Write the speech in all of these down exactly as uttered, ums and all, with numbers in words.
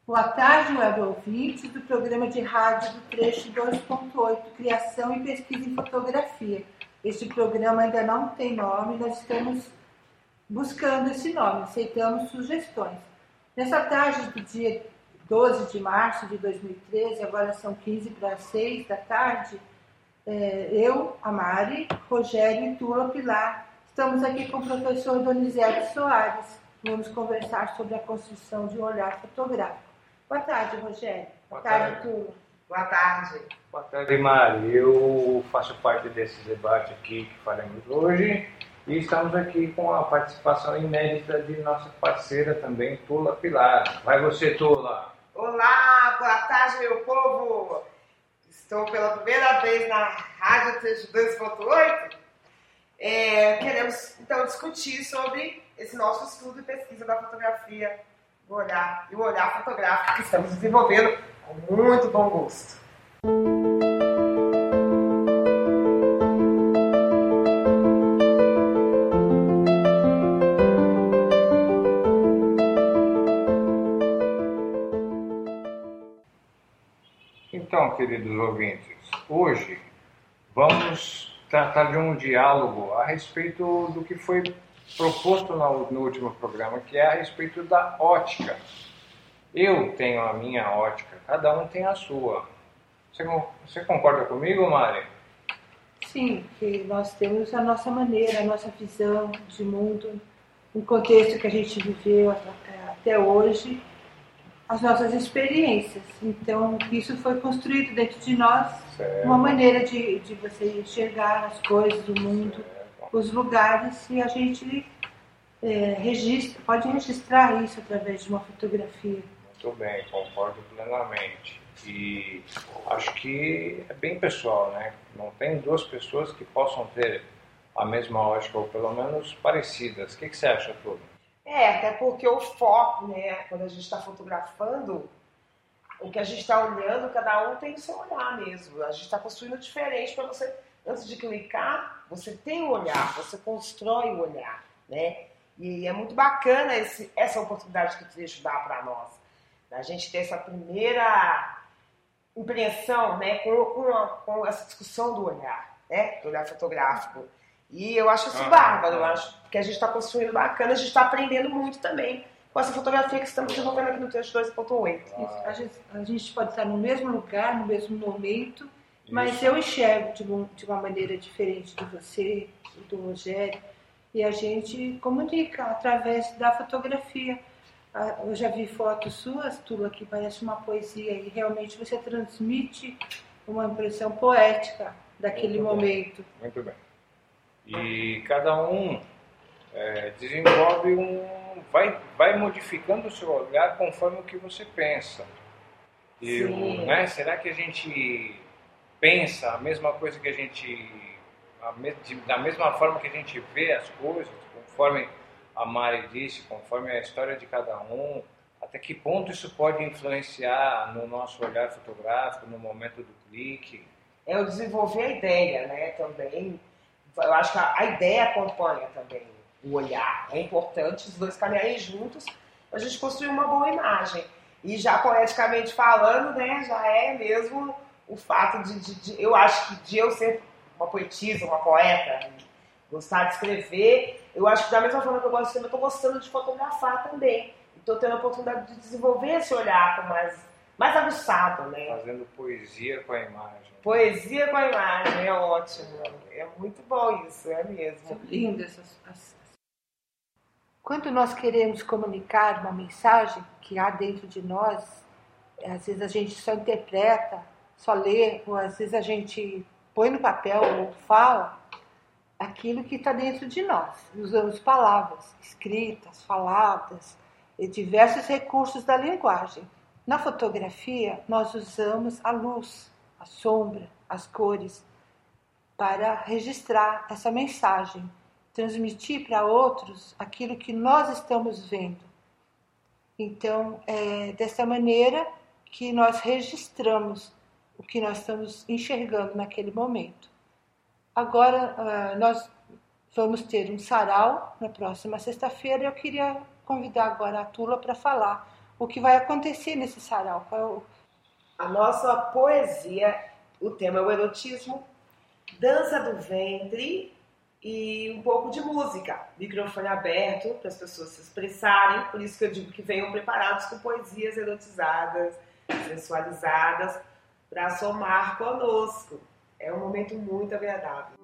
Boa tarde, web ouvintes do programa de rádio do Trecho dois ponto oito, Criação e Pesquisa em Fotografia. Este programa ainda não tem nome, nós estamos buscando esse nome, aceitamos sugestões. Nessa tarde do dia doze de março de dois mil e treze, agora são quinze para as seis da tarde, eu, a Mari, Rogério e Tula Pilar, estamos aqui com o professor Donizete Soares. Vamos conversar sobre a construção de um olhar fotográfico. Boa tarde, Rogério. Boa, Boa tarde, tarde, Tula. Boa tarde. Boa tarde, Mari. Eu faço parte desse debate aqui que faremos hoje e estamos aqui com a participação inédita de nossa parceira também, Tula Pilar. Vai você, Tula. Olá, boa tarde, meu povo. Estou pela primeira vez na Rádio Trecho dois ponto oito. É, queremos, então, discutir sobre esse nosso estudo e pesquisa da fotografia, o olhar e o olhar fotográfico que estamos desenvolvendo com muito bom gosto. Então, queridos ouvintes, hoje vamos tratar de um diálogo a respeito do que foi proposto no último programa, que é a respeito da ótica. Eu tenho a minha ótica, cada um tem a sua. Você, você concorda comigo, Mari? Sim, que nós temos a nossa maneira, a nossa visão de mundo, o contexto que a gente viveu até hoje, as nossas experiências. Então, isso foi construído dentro de nós, certo. Uma maneira de, de você enxergar as coisas, o mundo, certo. Os lugares, e a gente é, registra, pode registrar isso através de uma fotografia. Muito bem, concordo plenamente. E acho que é bem pessoal, né? Não tem duas pessoas que possam ter a mesma ótica, ou pelo menos parecidas. O que, que você acha, Tudo? É, até porque o foco, né? Quando a gente está fotografando, o que a gente está olhando, cada um tem o seu olhar mesmo. A gente está construindo diferente para você, antes de clicar, você tem o olhar, você constrói o olhar, né? E é muito bacana esse, essa oportunidade que o trecho dá para nós. A gente ter essa primeira impressão, né, com, com, a, com essa discussão do olhar, né, do olhar fotográfico. E eu acho isso ah, bárbaro, ah, eu acho que a gente está construindo bacana, a gente está aprendendo muito também com essa fotografia que estamos desenvolvendo aqui no Trecho dois ponto oito. A gente, a gente pode estar no mesmo lugar, no mesmo momento, isso. Mas eu enxergo de, um, de uma maneira diferente de você, do Rogério, e a gente comunica através da fotografia. Eu já vi fotos suas, Tula, que parece uma poesia, e realmente você transmite uma impressão poética daquele muito momento. Bem. Muito bem. E cada um é, desenvolve um... Vai, vai modificando o seu olhar conforme o que você pensa. E o, né, será que a gente pensa a mesma coisa que a gente... A me, de, da mesma forma que a gente vê as coisas, conforme a Mari disse, conforme a história de cada um, até que ponto isso pode influenciar no nosso olhar fotográfico, no momento do clique? É o desenvolver a ideia, né, também. Eu acho que a, a ideia acompanha também o olhar. É importante os dois caminharem juntos para a gente construir uma boa imagem. E já poeticamente falando, né, já é mesmo o fato de, de, de eu acho que de eu ser uma poetisa, uma poeta, gostar de escrever, eu acho que da mesma forma que eu gosto de escrever, eu estou gostando de fotografar também. Estou tendo a oportunidade de desenvolver esse olhar com mais, mais aguçado, né? Fazendo poesia com a imagem. Poesia com a imagem, é ótimo. É muito bom isso, é mesmo. São lindas essas, essas. Quando nós queremos comunicar uma mensagem que há dentro de nós, às vezes a gente só interpreta, só lê, ou às vezes a gente põe no papel ou fala aquilo que está dentro de nós. Usamos palavras escritas, faladas, e diversos recursos da linguagem. Na fotografia, nós usamos a luz, a sombra, as cores, para registrar essa mensagem, transmitir para outros aquilo que nós estamos vendo. Então, é dessa maneira que nós registramos o que nós estamos enxergando naquele momento. Agora, nós vamos ter um sarau na próxima sexta-feira. Eu queria convidar agora a Tula para falar o que vai acontecer nesse sarau. Qual é o... A nossa poesia, o tema é o erotismo, dança do ventre e um pouco de música. Microfone aberto para as pessoas se expressarem, por isso que eu digo que venham preparados com poesias erotizadas, sensualizadas, para somar conosco. É um momento muito agradável.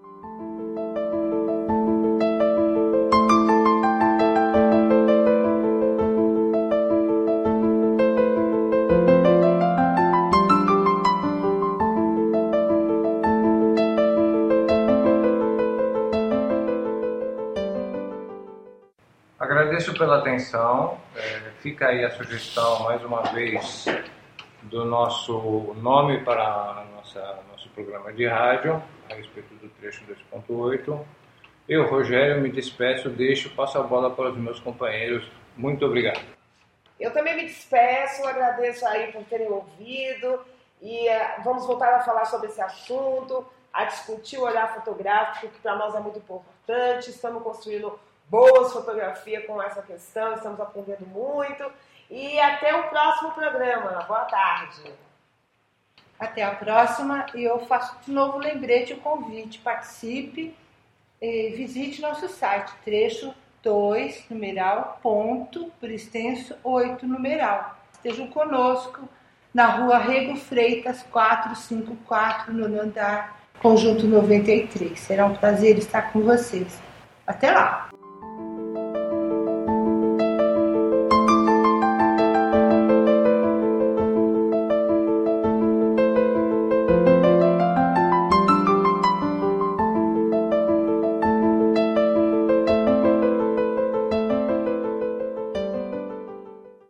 Agradeço pela atenção. É, fica aí a sugestão, mais uma vez, do nosso nome para a nossa, nosso programa de rádio, a respeito do trecho dois ponto oito. Eu, Rogério, me despeço, deixo, passo a bola para os meus companheiros. Muito obrigado. Eu também me despeço, agradeço aí por terem ouvido e uh, vamos voltar a falar sobre esse assunto, a discutir o olhar fotográfico, que para nós é muito importante. Estamos construindo boas fotografias com essa questão, estamos aprendendo muito. E até o próximo programa. Boa tarde. Até a próxima. E eu faço de novo lembrete, o convite. Participe e visite nosso site, trecho dois, numeral, ponto, por extenso, oito, numeral. Estejam conosco na rua Rego Freitas, quatrocentos e cinquenta e quatro, no andar, conjunto noventa e três. Será um prazer estar com vocês. Até lá!